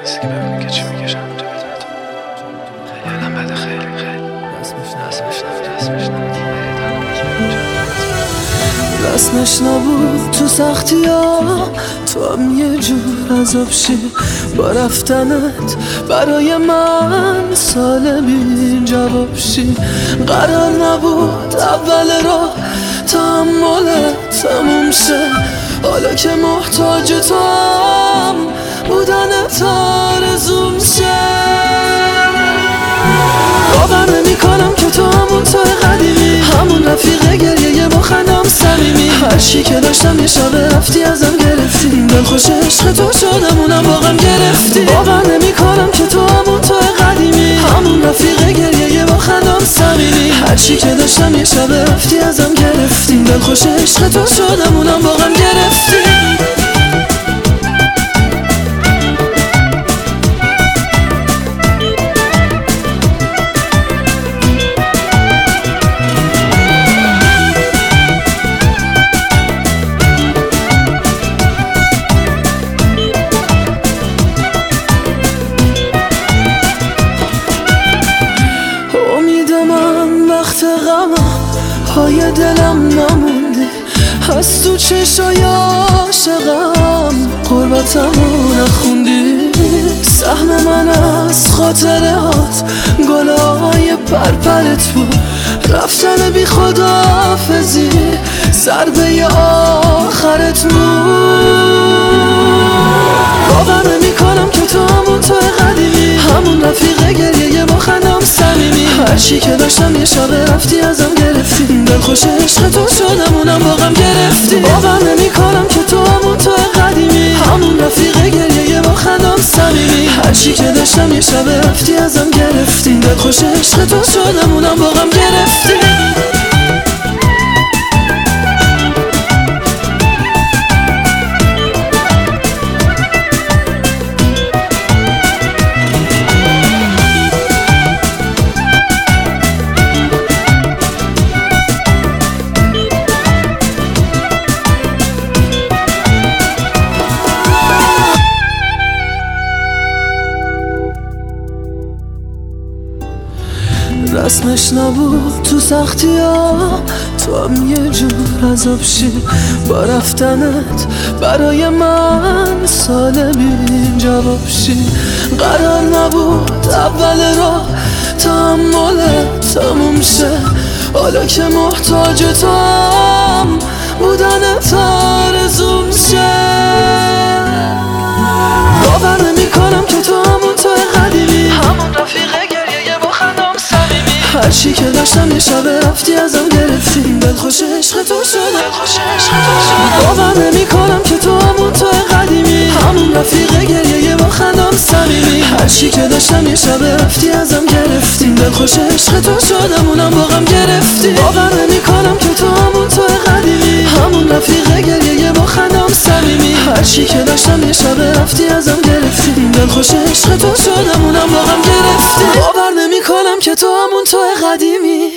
نیست که ببینی که چی میکشم اینجا بدونت خیلی آدم بده، خیلی رسمش نبود تو سختی ها، تو هم یه جور عذاب شی. با رفتنت برای من سال بی جواب شی. قرار نبود اول راه تحملت تموم شه. حالا که محتاج تو هم بودنت آرزوم شه. باور نمی کنم که تو همون توی قدیمی، همون رفیق گریه با خندم صمیمی. هر چی که داشتم یه شب رفتی ازم گرفتی. دلخوش عشق تو شدم اونم واقعا گرفتی. باور نمی کنم که تو همون توی قدیمی، همون رفیق گریه با خندم صمیمی. هر چی که داشتم یه شب رفتی ازم گرفتی. دلخوش عشق تو شدم اونم واقعا گرفتی. پای دلم نموندی، از تو چشای عاشقم قربتمو نخوندی. سهم من از خاطرات گلای پرپرت بود. رفتن بی خداحافظی ضربه آخرت بود. باور نمی کنم که تو همون توی قدیمی، همون رفیق گریه با خندم صمیمی. هر چی که داشتم یه شب رفتی ازم گرفتی. دلخوش عشق تو شدم اونم واقعا گرفتی. باور نمی کنم که تو همون توی قدیمی، همون رفیق گریه با خندم صمیمی. هر چی که داشتم یه شب رفتی ازم گرفتی. دلخوش عشق تو شدم اونم واقعا گرفتی. رسمش نبود تو سختی ها، تو هم یه جور عذاب شی. با رفتنت برای من سال بی جواب شی. قرار نبود اول راه تحملت تموم شه. حالا که محتاج تو هم بودنت آرزوم شه. باور نمی کنم که تو همون توی قدیمی، همون رفیق گریه با خندم صمیمی. هر چی که داشتم یه شب رفتی ازم گرفتی. دلخوش عشق تو شدم. باور نمی کنم که تو همون توی قدیمی، همون رفیق گریه با خندم صمیمی. هر چی که داشتم یه شب رفتی ازم گرفتی. دلخوش عشق تو شدم اونم واقعا گرفتی. باور نمی کنم که تو همون توی قدیمی، همون رفیق گریه با خندم صمیمی. هر چی که داشتم یه شب رفتی ازم گرفتی. دلخوش عشق تو شدم اونم واقعا گرفتی. باور نمی کنم که تو همون توی قدیمی،